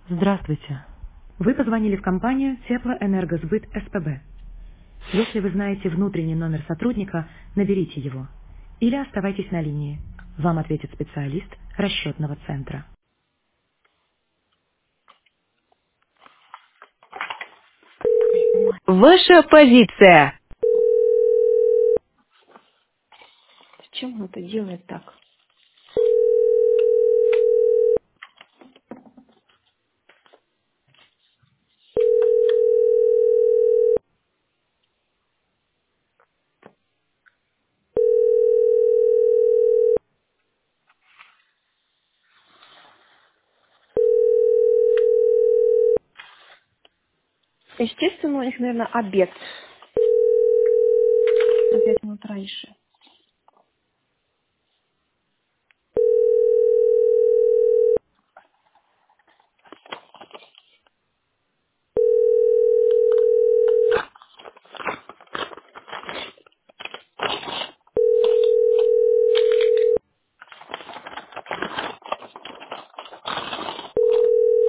Здравствуйте. Вы позвонили в компанию Теплоэнергосбыт СПБ. Если вы знаете внутренний номер сотрудника, наберите его. Или оставайтесь на линии. Вам ответит специалист расчетного центра. Ваша позиция. Зачем он это делает так? Естественно, у них, наверное, обед на 5 минут раньше.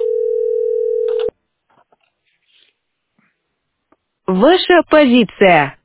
Ваша позиция.